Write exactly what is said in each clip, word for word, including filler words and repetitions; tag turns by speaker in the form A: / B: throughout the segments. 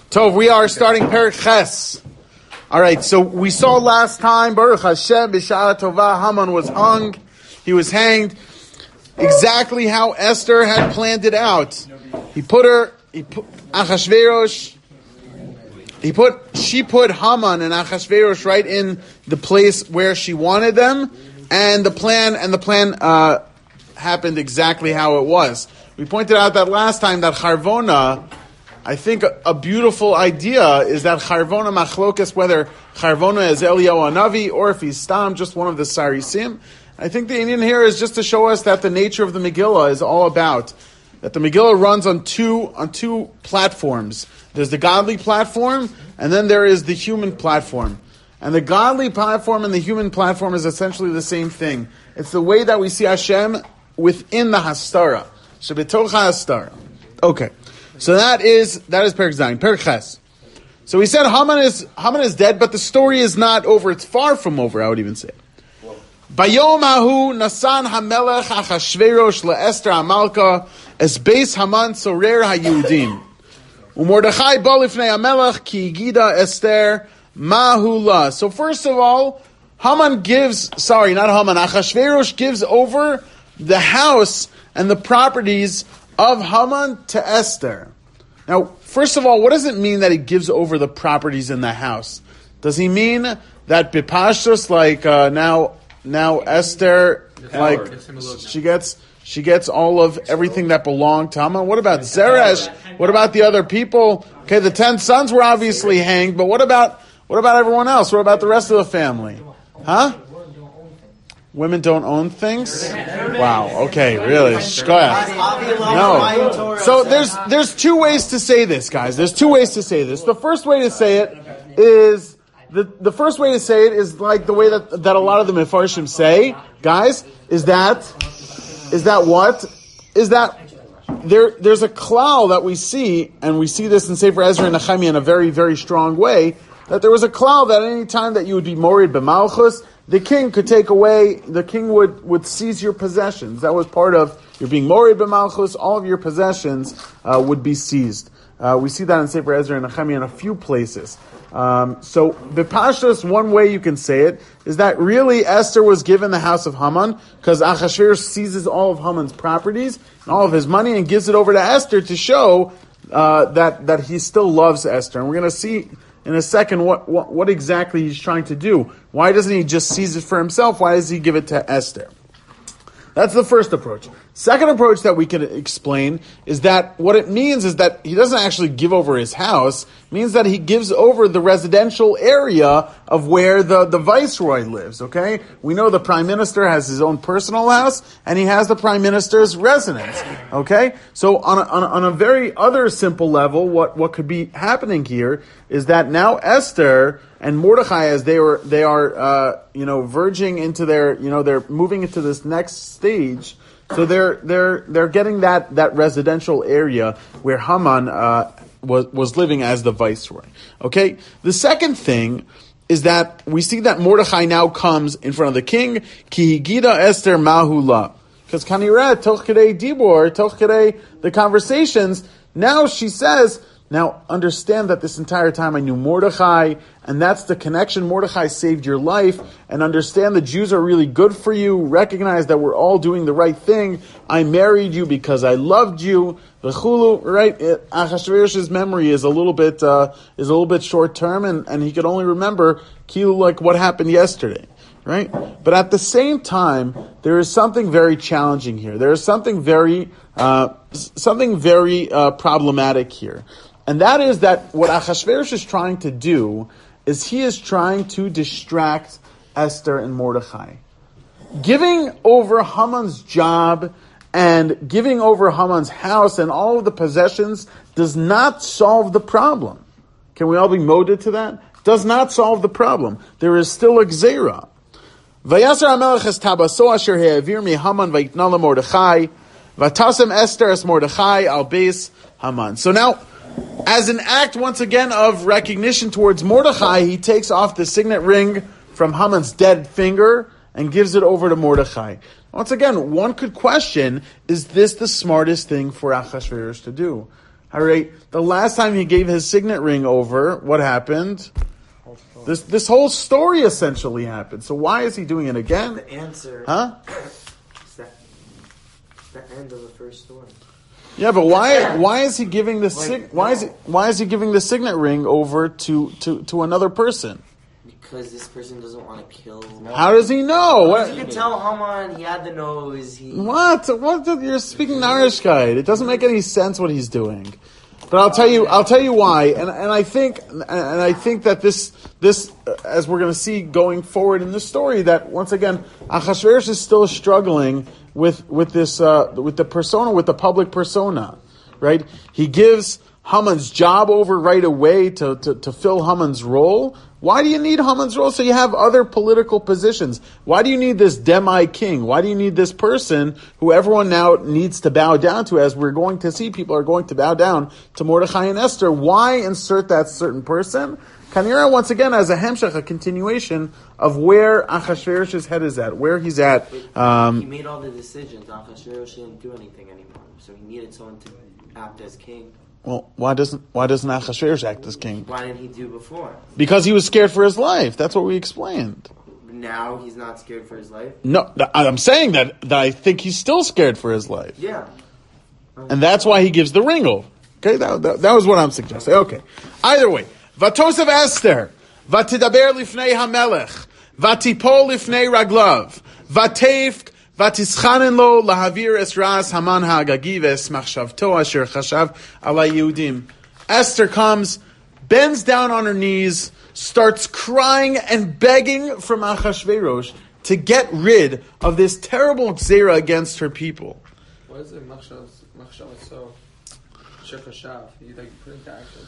A: Tov, we are starting Perek Ches. All right, so we saw last time, Baruch Hashem, B'Shara Tovah, Haman was hung. He was hanged. Exactly how Esther had planned it out. He put her, he put Achashverosh, he put, she put Haman and Achashverosh right in the place where she wanted them, and the plan, and the plan, uh, happened exactly how it was. We pointed out that last time that Charvona, I think a, a beautiful idea is that Charvona Machlokas, whether Charvona is Eliyahu Hanavi or if he's Stam, just one of the Sarisim. I think the Indian here is just to show us that the nature of the Megillah is all about that the Megillah runs on two on two platforms. There's the godly platform, and then there is the human platform. And the godly platform and the human platform is essentially the same thing. It's the way that we see Hashem within the Hastara. Shebetocha Hastara. Okay. So that is that is Perek Zayin, Perek Ches. So we said Haman is Haman is dead, but the story is not over. It's far from over, I would even say. Bayom Ahu Nasan Hamelech Achashverosh LeEsther Hamalka Es Beis Haman Sorer HaYehudim Umordechai Bo Lifnei Hamelech Ki Gida Esther Mahula. So first of all, Haman gives, sorry, not Haman, Achashverosh gives over the house and the properties of Haman to Esther. Now, first of all, what does it mean that he gives over the properties in the house? Does he mean that Bipashtos, like uh, now, now Esther, like she gets she gets all of everything that belonged to Haman? What about Zeresh? What about the other people? Okay, the ten sons were obviously hanged, but what about what about everyone else? What about the rest of the family? Huh? Women don't own things? Wow, okay, really. No. So there's there's two ways to say this, guys. There's two ways to say this. The first way to say it is the, the first way to say it is like the way that, that a lot of the Mefarshim say, guys, is that is that what? Is that there there's a klal that we see, and we see this in Sefer Ezra and Nehemiah in a very, very strong way, that there was a klal that any time that you would be morid b'malchus, the king could take away, the king would, would seize your possessions. That was part of, you're being morid b'malchus, all of your possessions uh, would be seized. Uh, we see that in Sefer Ezra and Nehemiah in a few places. Um, so, B'Pashtos, one way you can say it, is that really Esther was given the house of Haman, because Achashverosh seizes all of Haman's properties, and all of his money, and gives it over to Esther to show uh, that, that he still loves Esther. And we're going to see in a second what, what what exactly he's trying to do. Why doesn't he just seize it for himself? Why does he give it to Esther? That's the first approach. Second approach that we can explain is that what it means is that he doesn't actually give over his house. It means that he gives over the residential area of where the, the viceroy lives, okay? We know the prime minister has his own personal house, and he has the prime minister's residence, okay? So on a, on a, on a very other simple level, what, what could be happening here is that now Esther and Mordechai, as they were, they are, uh, you know, verging into their, you know, they're moving into this next stage. So they're they're they're getting that, that residential area where Haman uh, was was living as the viceroy. Okay. The second thing is that we see that Mordechai now comes in front of the king. Ki higida Esther mahula, because kanireh toch kedei dibor, toch kedei the conversations. Now she says, now understand that this entire time I knew Mordechai, and that's the connection. Mordechai saved your life, and understand the Jews are really good for you. Recognize that we're all doing the right thing. I married you because I loved you. V'chulu, right? Achashverosh's memory is a little bit uh, is a little bit short term, and, and he could only remember kilu like what happened yesterday, right? But at the same time, there is something very challenging here. There is something very uh, something very uh, problematic here. And that is that what Achashverosh is trying to do is he is trying to distract Esther and Mordechai. Giving over Haman's job and giving over Haman's house and all of the possessions does not solve the problem. Can we all be moded to that? Does not solve the problem. There is still a gzeira. Vayasar HaMelech es tabaso asher he'avir mi Haman vayitna leMordechai vatasem Esther es Mordechai al beis Haman. So now, as an act, once again, of recognition towards Mordechai, he takes off the signet ring from Haman's dead finger and gives it over to Mordechai. Once again, one could question, is this the smartest thing for Achashverosh to do? All right. The last time he gave his signet ring over, what happened? This this whole story essentially happened. So why is he doing it again?
B: The answer.
A: Huh?
B: It's that, it's the end of the first story.
A: Yeah, but why why is he giving the sig- why is he, why is he giving the signet ring over to, to, to another person?
B: Because this person doesn't want to kill.
A: How does he know? What?
B: You can tell Haman he had the nose. He
A: What? What? You're speaking Narishkeit. It doesn't make any sense what he's doing. But I'll tell you. I'll tell you why. And and I think and I think that this this as we're going to see going forward in the story, that once again Achashverosh is still struggling with with this uh, with the persona, with the public persona, right? He gives Haman's job over right away to, to, to fill Haman's role. Why do you need Haman's role? So you have other political positions. Why do you need this demi king? Why do you need this person who everyone now needs to bow down to? As we're going to see, people are going to bow down to Mordechai and Esther. Why insert that certain person? Kanira, once again, as a hemshech, a continuation of where Achashverosh's head is at, where he's at. Um,
B: he made all the decisions. Achashverosh didn't do anything anymore, so he needed someone to act as king.
A: Well, why doesn't why doesn't Achashverosh act as king?
B: Why didn't he do before?
A: Because he was scared for his life. That's what we explained.
B: Now he's not scared for his life?
A: No, I'm saying that, that I think he's still scared for his life.
B: Yeah.
A: And that's why he gives the ring over. Okay, that, that, that was what I'm suggesting. Okay. Either way. Vatosav Esther. Vatidaber lifnei hamelech. Vatipol lifnei raglav. Vateif Vatischanen lo lahavir es ras Haman ha'agagi ves machshavto asher chashav ala Yehudim. Esther comes, bends down on her knees, starts crying and begging from Achashverosh to get rid of this terrible gzera against her people.
C: What is it? Machshav so asher chashav. You like put into action.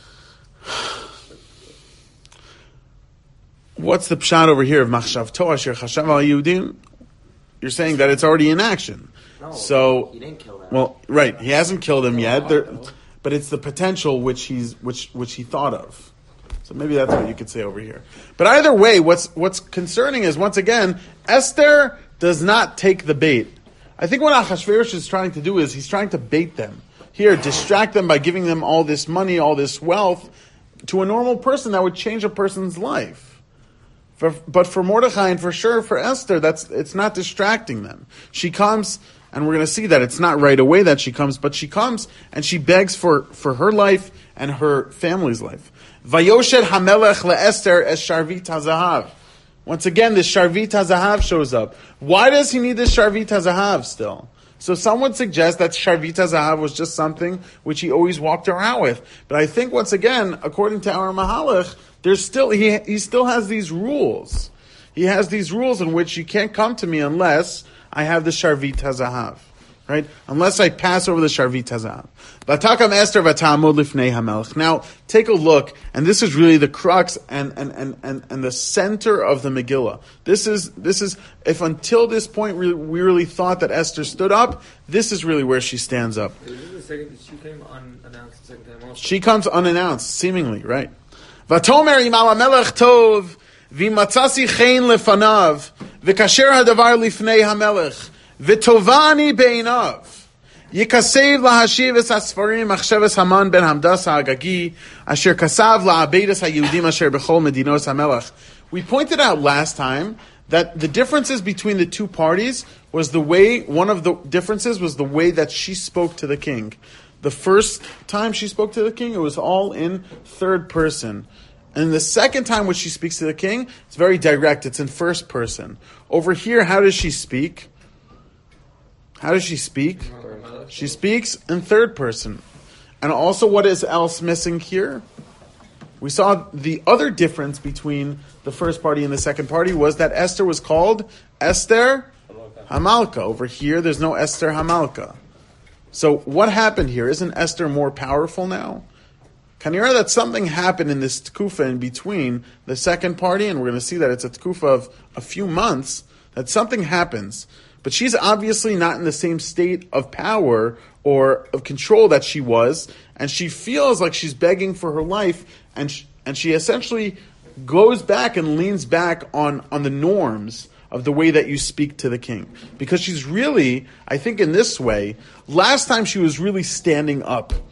A: What's the pshat over here of machshavto asher chashav ala Yehudim? You're saying that it's already in action.
B: No,
A: so,
B: he didn't kill them.
A: Well, right, he hasn't killed him yet, there, but it's the potential which he's which which he thought of. So maybe that's what you could say over here. But either way, what's what's concerning is, once again, Esther does not take the bait. I think what Achashverosh is trying to do is he's trying to bait them. Here, distract them by giving them all this money, all this wealth, to a normal person that would change a person's life. For, but for Mordechai and for sure for Esther, that's it's not distracting them. She comes, and we're going to see that it's not right away that she comes, but she comes and she begs for, for her life and her family's life. Vayoshed hamelech leEsther es sharvit hazahav. Once again, this sharvit hazahav shows up. Why does he need this sharvit hazahav still? So some would suggest that sharvit hazahav was just something which he always walked around with. But I think once again, according to our Mahalach, there's still he he still has these rules. He has these rules in which you can't come to me unless I have the sharvit hazahav, right? Unless I pass over the sharvit hazahav. Vatakam Esther vatamod lifnei hamelch. Now take a look, and this is really the crux and and, and, and and the center of the Megillah. This is this is if until this point we, we really thought that Esther stood up, this is really where she stands up.
C: The second, she came unannounced the second time also.
A: She comes unannounced, seemingly, right? Vatomer imal hamelech tov v'matzasi chen lefanav v'kasher hadavar lifnei hamelech v'tovani beinav yikasev lahashiv es asfarim machshavas Haman ben Hamdas ha'agagi asher kasav la'abedas ha'Yehudim asher bechol medinos hamelech. We pointed out last time that the differences between the two parties was the way, one of the differences was the way that she spoke to the king. The first time she spoke to the king, it was all in third person. And the second time when she speaks to the king, it's very direct. It's in first person. Over here, how does she speak? How does she speak? She speaks in third person. And also, what is else missing here? We saw the other difference between the first party and the second party was that Esther was called Esther Hamalka. Over here, there's no Esther Hamalka. So what happened here? Isn't Esther more powerful now? Kanira, that something happened in this tkufa in between the second party, and we're going to see that it's a tkufa of a few months, that something happens. But she's obviously not in the same state of power or of control that she was, and she feels like she's begging for her life, and she, and she essentially goes back and leans back on, on the norms of the way that you speak to the king. Because she's really, I think in this way, last time she was really standing up.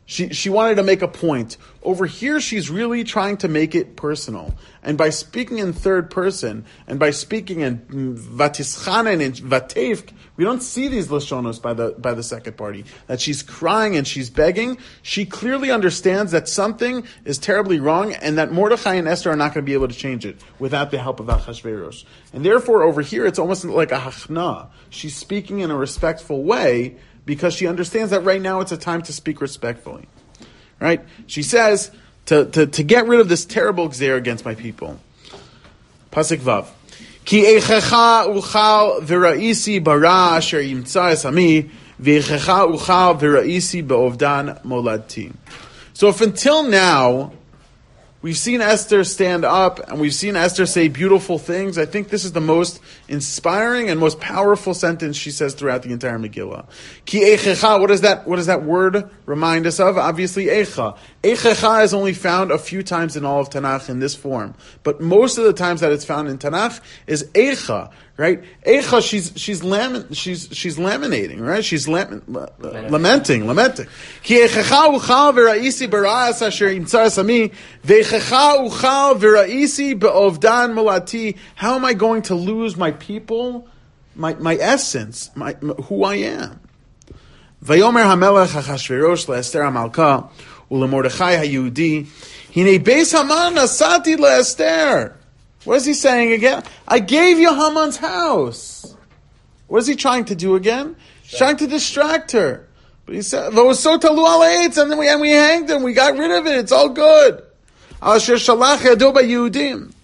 A: She she wanted to make a point. Over here, she's really trying to make it personal. And by speaking in third person, and by speaking in vatischanen and vatevk, we don't see these lashonos by the by the second party. That she's crying and she's begging. She clearly understands that something is terribly wrong, and that Mordechai and Esther are not going to be able to change it without the help of Achashverosh. And therefore, over here, it's almost like a hachna. She's speaking in a respectful way, because she understands that right now it's a time to speak respectfully. Right? She says, to, to, to get rid of this terrible gzeir against my people. Pasuk Vav. Ki eichecha uchal v'ra'isi bara asher yimtza es ami, v'eichecha uchal v'ra'isi be'ovdan moladti. So if until now, we've seen Esther stand up and we've seen Esther say beautiful things, I think this is the most inspiring and most powerful sentence she says throughout the entire Megillah. Ki eichecha, what does that, what does that word remind us of? Obviously, eicha. Eichecha is only found a few times in all of Tanakh in this form. But most of the times that it's found in Tanakh is eicha, right? Eicha, she's, she's lamin, she's, she's laminating, right? She's lam, uh, lamenting, lamenting. Ki eichecha uchal v'ra'isi bara'as asher imtza esami, v'eichecha uchal v'ra'isi be'ovdan molati. How am I going to lose my people, my, my essence, my, who I am? Vayomer hamelech Achashverosh le'Esther hamalka u'lemordechai hayehudi hinei beis Haman nasati le'Esther. What is he saying again? I gave you Haman's house. What is he trying to do again? He's trying to distract her. But he said, "V'oso talu al eitz," and then we and we hanged him. We got rid of it. It's all good. Al asher shalach yado b'Yehudim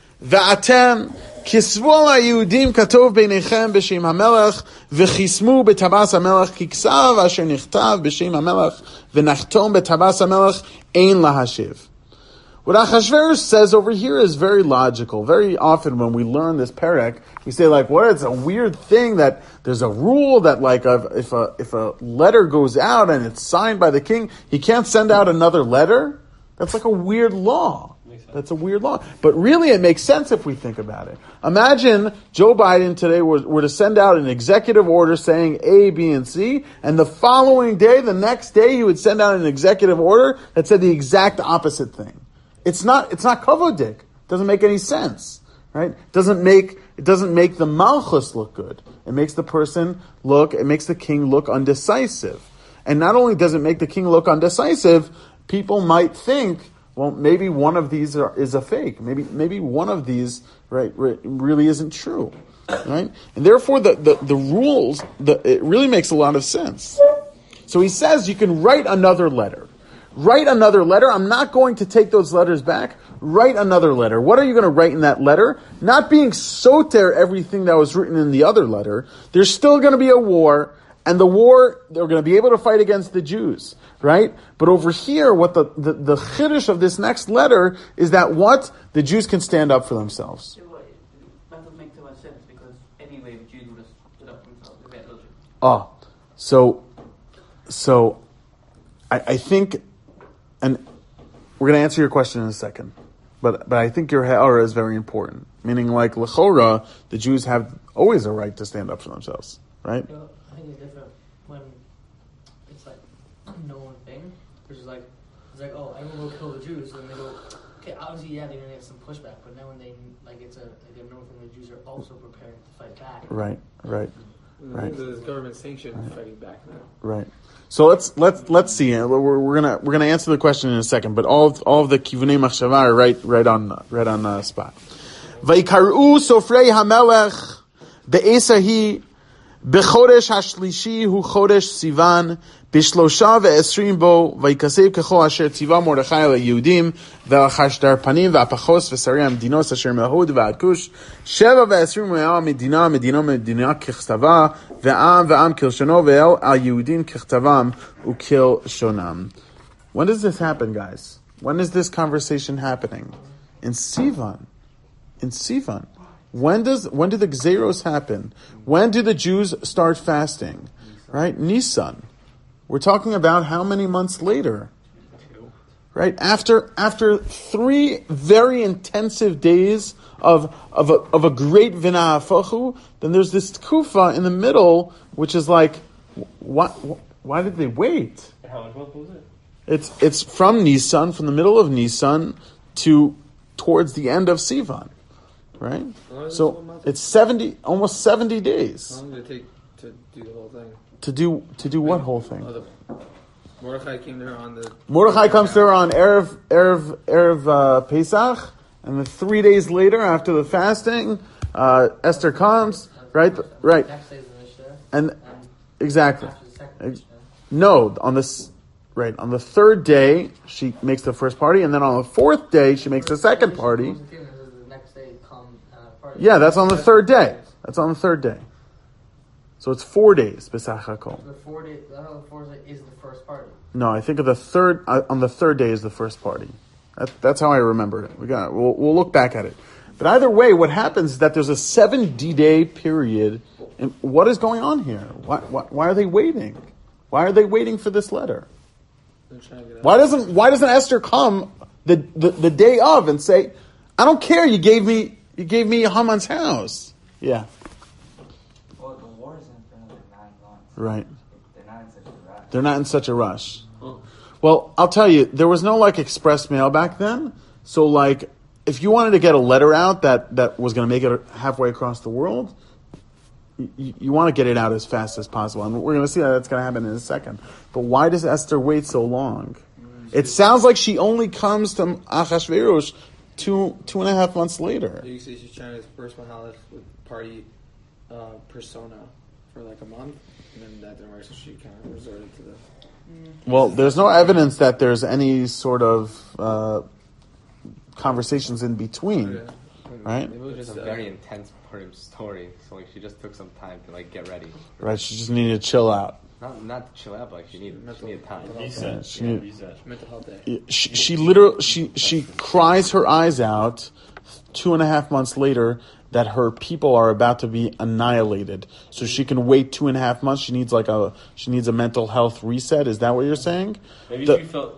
A: v'atem kisvu al Yehudim katov beinechem b'shem hamelech v'chismu b'tabas hamelech kiksav asher nichtav b'shem hamelech v'nachtom b'tabas hamelech ein lahashiv. What Achashverosh says over here is very logical. Very often when we learn this perek, we say like, what? It's a weird thing that there's a rule that like if a if a letter goes out and it's signed by the king, he can't send out another letter. That's like a weird law. That's a weird law. But really it makes sense if we think about it. Imagine Joe Biden today were, were to send out an executive order saying A, B, and C, and the following day, the next day, he would send out an executive order that said the exact opposite thing. It's not, it's not kavodik. It doesn't make any sense, right? It doesn't make, it doesn't make the malchus look good. It makes the person look, it makes the king look undecisive. And not only does it make the king look undecisive, people might think, well, maybe one of these are, is a fake. Maybe, maybe one of these, right, really isn't true, right? And therefore the, the, the rules, the, it really makes a lot of sense. So he says you can write another letter. Write another letter. I'm not going to take those letters back. Write another letter. What are you going to write in that letter? Not being soter everything that was written in the other letter. There's still going to be a war, and the war, they're going to be able to fight against the Jews, right? But over here, what the, the, the chiddush of this next letter is that what? The Jews can stand up for themselves.
D: That doesn't make too much sense, because anyway, the Jews would have stood up for themselves. Is that logic?
A: Oh, so, so, I, I think... And we're going to answer your question in a second. But but I think your ha'ara is very important. Meaning, like, l'chora, the Jews have always a right to stand up for themselves. Right?
D: Well, I think it's different when it's like a known thing. Which is like, it's like, oh, everyone will kill the Jews. And they go, okay, obviously, yeah, they're going to get some pushback. But now when they, like, it's a, like a known thing, the Jews are also prepared to fight back.
A: Right, right. Right.
C: The government sanctioned right. fighting back now. Right.
A: So let's let's let's see. We're, we're gonna we're gonna answer the question in a second. But all of, all of the kivunei machshava are right right on right on the spot. Vayikaru sofrei hamelech be'esahi bechodesh hashlishi hu chodesh sivan bishlosha ve'esrim bo vayikasev kechol asher tziva Mordechai leYehudim ve'achashtar panim ve'apachos ve'sari hamdinos asher mehud ve'ad kush sheva ve'esrim me'al medina medina medina kichtava ve'am ve'am kilshono ve'el al Yehudim kichtavam ukil shonam. When does this happen, guys? When is this conversation happening? In Sivan. In Sivan. When does when do the Gzeros happen? When do the Jews start fasting? Right? Nisan. We're talking about how many months later? Right? After after three very intensive days of of a, of a great vina'afachu, then there's this tkufa in the middle, which is like, why, why did they wait?
E: How much month was it?
A: It's it's from Nisan, from the middle of Nisan to towards the end of Sivan, right? So it's seventy, almost seventy days.
C: How long did it take to do the whole thing?
A: To do to do what whole thing?
C: Oh, the, Mordechai came to her on the.
A: Mordechai comes to her on Erev Erev Erev uh, Pesach, and then three days later, after the fasting, uh, Esther comes. Right, right, and exactly. No, on this, right on the third day she makes the first party, and then on the fourth day she makes the second party. Yeah, that's on the third day. That's on the third day. So it's four days. Besach HaKol.
D: The four day, the fourth day is the first party.
A: No, I think of the third uh, on the third day is the first party. That, that's how I remember it. We got. We'll, we'll look back at it. But either way, what happens is that there's a seventy-day period. And what is going on here? Why, why, why are they waiting? Why are they waiting for this letter? Why doesn't Why doesn't Esther come the, the, the day of and say, "I don't care. You gave me you gave me Haman's house." Yeah.
E: Well, the war is in for another nine months.
A: Right.
E: They're not in such a rush.
A: They're not in such a rush. Well, I'll tell you, there was no like express mail back then. So like, if you wanted to get a letter out that, that was going to make it halfway across the world, you, you want to get it out as fast as possible. And we're going to see that that's going to happen in a second. But why does Esther wait so long? It sounds like she only comes to Achashverosh two two and a half months later.
C: You see she's trying to disperse Mahalach with party uh, persona for like a month, and then that didn't work, so she kind of resorted to the...
A: Well, there's no evidence that there's any sort of uh, conversations in between,
C: Okay.
A: right?
F: Maybe it was just a very intense part of the story, so like she just took some time to like get ready.
A: Right, she just needed to chill out.
F: Not not to chill out, but like she needed she needed time.
A: Yeah, she,
G: Yeah,
A: needed-
G: reset.
C: Mental health day.
A: she, she literally, she, she cries her eyes out two and a half months later that her people are about to be annihilated. So she can wait two and a half months. She needs like a, she needs a mental health reset. Is that what you're saying?
G: Maybe
A: The-
G: she felt.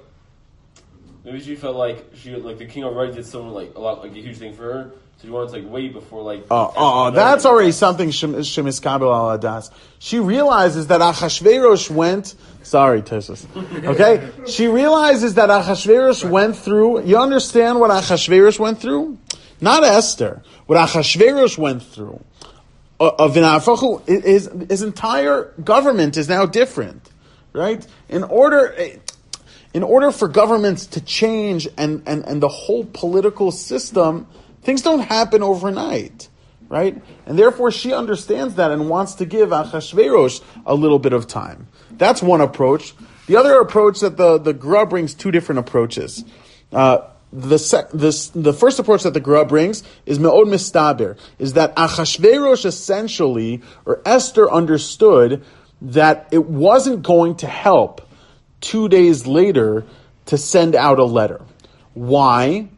G: Maybe she felt like she like the king already did something like a lot like a huge thing for her. So she wanted to like wait before like.
A: Oh, oh, that's already something Shemis Kabel al Adas. She realizes that Achashverosh went. Sorry, Tersus. Okay, she realizes that Achashverosh went through. You understand what Achashverosh went through? Not Esther. What Achashverosh went through. Of Vinafachu, his his entire government is now different, right? In order. In order for governments to change and, and, and the whole political system, things don't happen overnight, right? And therefore she understands that and wants to give Achashverosh a little bit of time. That's one approach. The other approach that the, the Gra brings two different approaches. Uh, the, sec, this, the first approach that the Gra brings is Me'od Mistaber, is that Achashverosh essentially, or Esther understood that it wasn't going to help two days later to send out a letter. Why?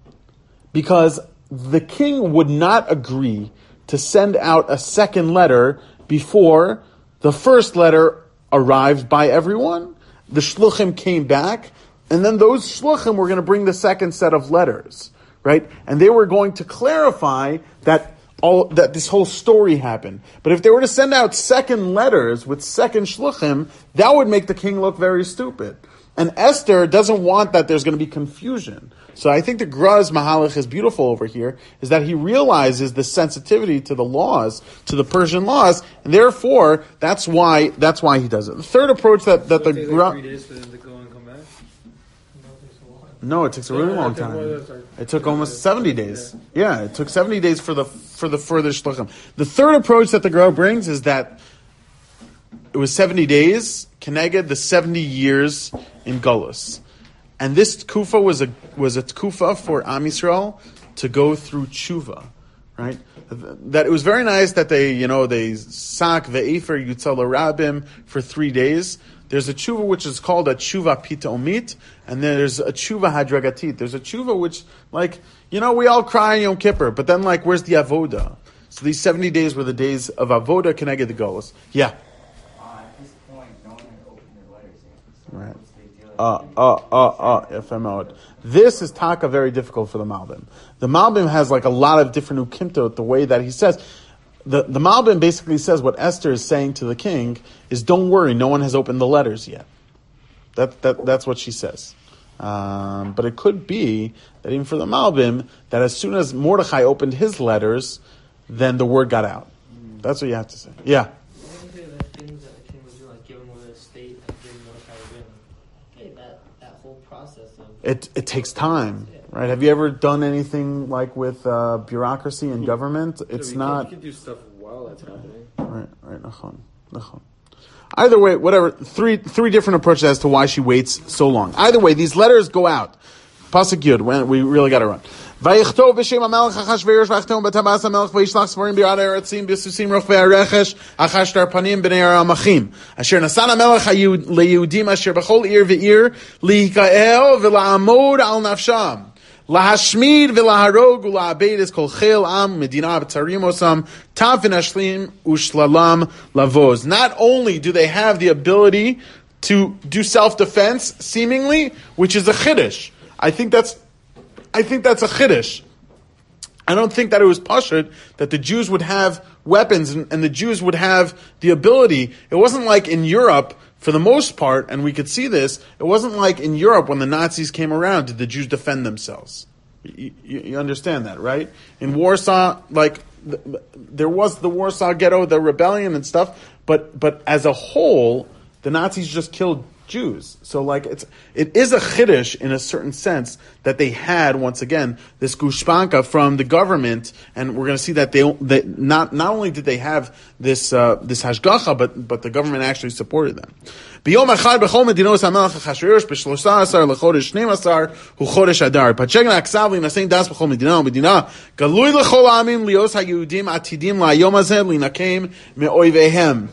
A: Because the king would not agree to send out a second letter before the first letter arrived by everyone. The shluchim came back, and then those shluchim were going to bring the second set of letters, right? And they were going to clarify that all that this whole story happened. But if they were to send out second letters with second shluchim, that would make the king look very stupid. And Esther doesn't want that there's going to be confusion. So I think the Gra's Mahalach is beautiful over here, is that he realizes the sensitivity to the laws, to the Persian laws, and therefore that's why that's why he does it. The third approach that, that
C: So
A: the
C: it takes
A: Gra...
C: like three days for them to go and come back?
A: No, it takes a really long time. It took almost seventy days. Yeah, it took seventy days for the for the further shluchim. The third approach that the Gra brings is that it was seventy days, Keneged the seventy years in Golus. And this tkufa was a was a tkufa for Am Yisrael to go through tshuva, right? That it was very nice that they, you know, they sak ve'efer yutzal rabim for three days. There's a tshuva which is called a tshuva pitomit, and there's a tshuva hadragatit. There's a tshuva which, like, you know, we all cry in Yom Kippur, but then, like, where's the avoda? So these seventy days were the days of avoda Keneged the Golus. Yeah.
E: Uh, at this point, no one had opened their letters yet. So
A: Right.
E: what's the big deal?
A: Uh, uh, uh, uh, F M O. This is taka very difficult for the Malbim. The Malbim has like a lot of different ukimtot, the way that he says. The, the Malbim basically says what Esther is saying to the king is, don't worry, no one has opened the letters yet. That that that's what she says. Um, but it could be that even for the Malbim, that as soon as Mordechai opened his letters, then the word got out. That's what you have to say. Yeah.
D: The things that the king was doing, like giving away the estate and giving Mordechai a ring, okay, that, that whole process of...
A: It it takes time, right? Have you ever done anything like with uh, bureaucracy and government? It's
C: you
A: not...
C: Can, you can do stuff while that's happening.
A: Right, right. Nachon, nachon. Either way, whatever. Three three different approaches as to why she waits so long. Either way, these letters go out. Pasuk Yud, when we really got to run. Vayichtov b'shem hamelech Achashverosh v'achtom b'tabas hamelech v'yishlach svarim b'yad ha'eretzim b'susim rochvei ha'rechesh achashtar panim b'nei ha'amachim asher nasan hamelech leYehudim asher b'chol ir v'ir lihikael v'la'amod al nafsham lahashmid v'laharog u'la'abed es kol chel am medina b'tzarim osam tav v'nashlim u'shlalam lavoz. Not only do they have the ability to do self-defense, seemingly, which is a chiddush. I think that's, I think that's a chiddush. I don't think that it was pashut that the Jews would have weapons and, and the Jews would have the ability. It wasn't like in Europe, for the most part, and we could see this, it wasn't like in Europe when the Nazis came around, did the Jews defend themselves. You, you, you understand that, right? In Warsaw, like, the, there was the Warsaw Ghetto, the rebellion and stuff, but but as a whole, the Nazis just killed Jews. So like it's it is a chiddush in a certain sense that they had once again this gushpanka from the government, and we're going to see that they, they not not only did they have this uh, this hashgacha, but but the government actually supported them. B'yom echad b'chol medinos hamelech Achashverosh b'shlosa asar lechodesh shneim asar hu chodesh adar patshegin aksav linasein das b'chol medina medina galui lechol ha'amim lios ha'yehudim atidim la'yom hazeh linakem me'oivehem.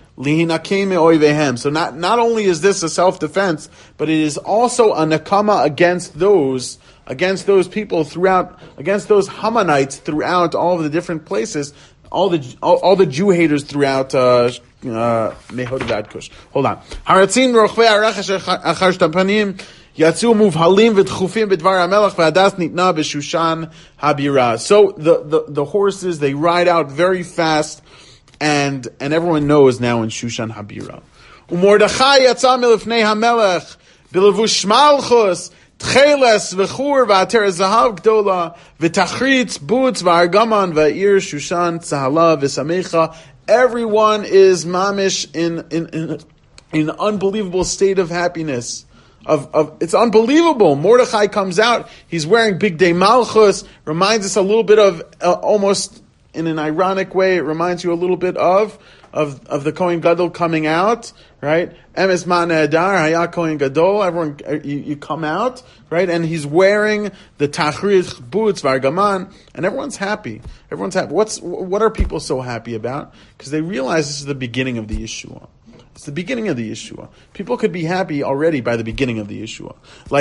A: So not, not only is this a self-defense, but it is also a nakama against those, against those people throughout, against those Hamanites throughout all of the different places, all the, all, all the Jew haters throughout, uh, uh, Mehod Kush. Hold on. Haratzim rochvei ha'rechesh achar shtapanim yatzu muvhalim v'tchufim b'dvar hamelech v'adas nitna b'shushan habira. So the, the, the horses, they ride out very fast, And and everyone knows now in Shushan Habira. Umordechai yatsa milifnei hamelech bilevush malchus tcheles v'chur v'ater zahav gdola v'tachritz boots v'argaman v'ir Shushan tzahala v'samecha. Everyone is mamish in in in in an unbelievable state of happiness. Of, of it's unbelievable. Mordechai comes out. He's wearing big day malchus. Reminds us a little bit of uh, almost. In an ironic way, it reminds you a little bit of of, of the Kohen Gadol coming out, right? Emes Ma'aneh Adar, Haya Kohen Gadol. Everyone, you, you come out, right? And he's wearing the Tachrich boots, Vargaman, and everyone's happy. Everyone's happy. What's what are people so happy about? Because they realize this is the beginning of the Yeshua. It's the beginning of the Yeshua. People could be happy already by the beginning of the Yeshua.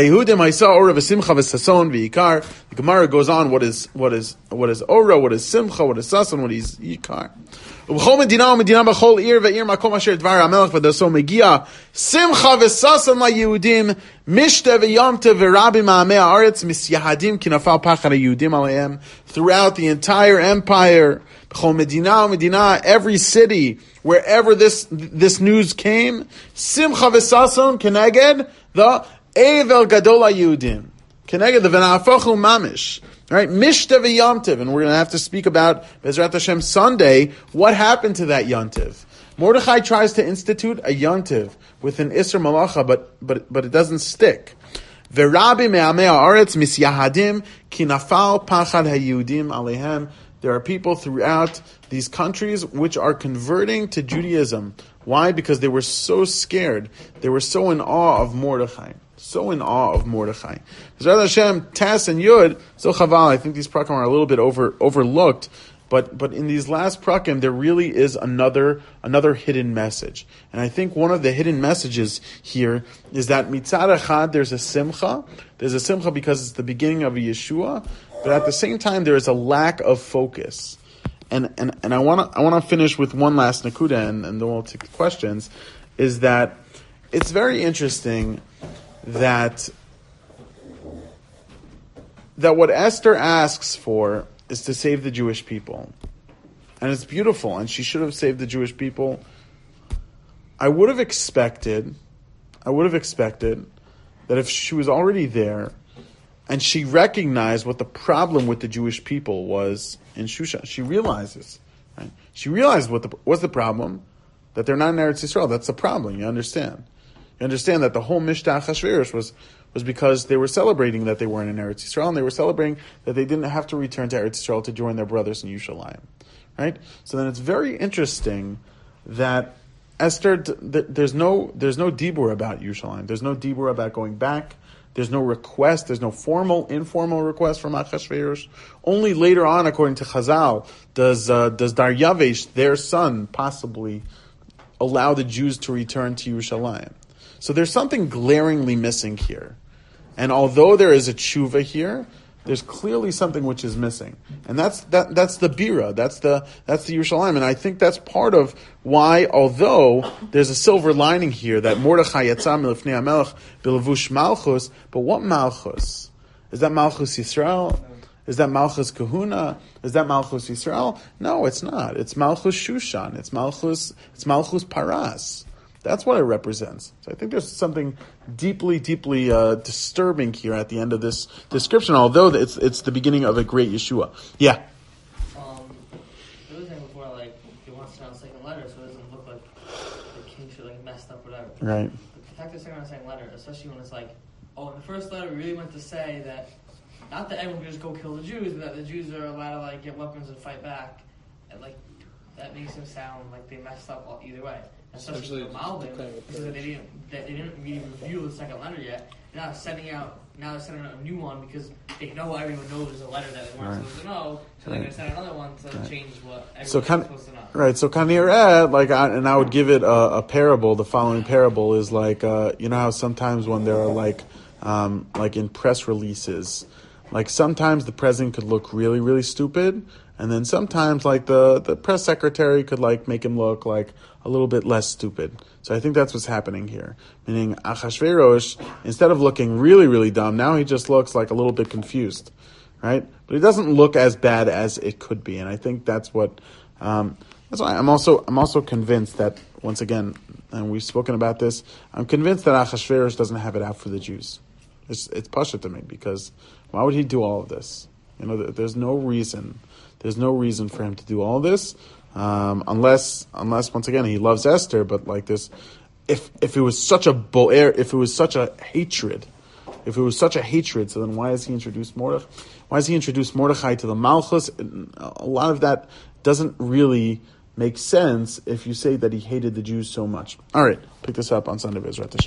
A: The Gemara goes on. What is what is what is Ora? What is Simcha? What is Sason? What is Yikar? Simcha v'sason laYehudim mishte v'yomte v'rabim ha'amei ha'aretz misyahadim kinafal pachad haYehudim aleim. Throughout the entire empire, b'chol medina medina, every city, wherever this this news came, Simcha v'sason keneged the Evel Gadol HaYehudim, keneged the v'na'afochu mamish. Right, Mishta v'yomtiv, and we're going to have to speak about Bezrat Hashem Sunday. What happened to that yontiv? Mordechai tries to institute a yontiv with an Isser Malacha, but but but it doesn't stick. V'rabi me'amei ha'aretz misyahadim ki nafal pachad haYehudim alehem. There are people throughout these countries which are converting to Judaism. Why? Because they were so scared. They were so in awe of Mordechai. So in awe of Mordechai. Bezrat Hashem, Tess and Yud, so chaval, I think these prakim are a little bit over overlooked, but but in these last prakim, there really is another another hidden message. And I think one of the hidden messages here is that mitzad echad, there's a simcha. There's a simcha because it's the beginning of a Yeshua, but at the same time, there is a lack of focus. And and, and I want to I want to finish with one last nakuda, and, and then we'll take the questions, is that it's very interesting that that what Esther asks for is to save the Jewish people. And it's beautiful, and she should have saved the Jewish people. I would have expected, I I would have expected that if she was already there and she recognized what the problem with the Jewish people was in Shushan, she realizes, right? She realized what the, what's the problem? That they're not in Eretz Yisrael. That's the problem. You understand? You understand that the whole Mishtah Achashverosh was was because they were celebrating that they weren't in Eretz Yisrael, and they were celebrating that they didn't have to return to Eretz Yisrael to join their brothers in Yerushalayim. Right? So then it's very interesting that Esther, th- there's no there's no dibur about Yerushalayim. There's no dibur about going back. There's no request. There's no formal, informal request from Achashverosh. Only later on, according to Chazal, does uh, does Daryavesh, their son, possibly allow the Jews to return to Yerushalayim. So there's something glaringly missing here. And although there is a tshuva here, there's clearly something which is missing. And that's that that's the bira, that's the that's the Yerushalayim. And I think that's part of why, although there's a silver lining here, that Mordechai yatzah milifnei hamelech b'levush malchus, but what malchus? Is that malchus Yisrael? Is that Malchus Kahuna? Is that Malchus Yisrael? No, it's not. It's Malchus Shushan. It's Malchus. It's Malchus Paras. That's what it represents. So I think there's something deeply, deeply uh, disturbing here at the end of this description. Although it's it's the beginning of a great Yeshua. Yeah.
D: Um, there was saying before, like he wants to know the second letter, so it doesn't look like the king should like messed up, whatever.
A: Right.
D: But the fact that they're on the second letter, especially when it's like, oh, in the first letter, we really meant to say that. Not that everyone can just go kill the Jews, but that the Jews are allowed to like get weapons and fight back, and like that makes them sound like they messed up all, either way. Especially for Malbim, because they didn't they didn't really review the second letter yet. They're not sending out now they're sending out a new one because they know everyone knows there's a letter that they weren't
A: Right.
D: supposed to know, so they're
A: Right.
D: going to send another one to
A: Right.
D: change what everyone's
A: So kan,
D: supposed to know.
A: right, so Kanireh, like, I, and I would give it a, a parable. The following parable is like, uh, you know how sometimes when there are like, um, like in press releases, like sometimes the president could look really, really stupid, and then sometimes like the, the press secretary could like make him look like a little bit less stupid. So I think that's what's happening here. Meaning Achashverosh, instead of looking really, really dumb, now he just looks like a little bit confused, right? But he doesn't look as bad as it could be, and I think that's what. Um, that's why I'm also I'm also convinced that once again, and we've spoken about this, I'm convinced that Achashverosh doesn't have it out for the Jews. It's it's pasha to me because why would he do all of this? You know, there's no reason. There's no reason for him to do all this, um, unless unless once again he loves Esther. But like this, if if it was such a boer, if it was such a hatred, if it was such a hatred, so then why has he introduced Mordechai? Why has he introduced Mordechai to the Malchus? A lot of that doesn't really make sense if you say that he hated the Jews so much. All right, pick this up on Sunday, Bezrat Hashem.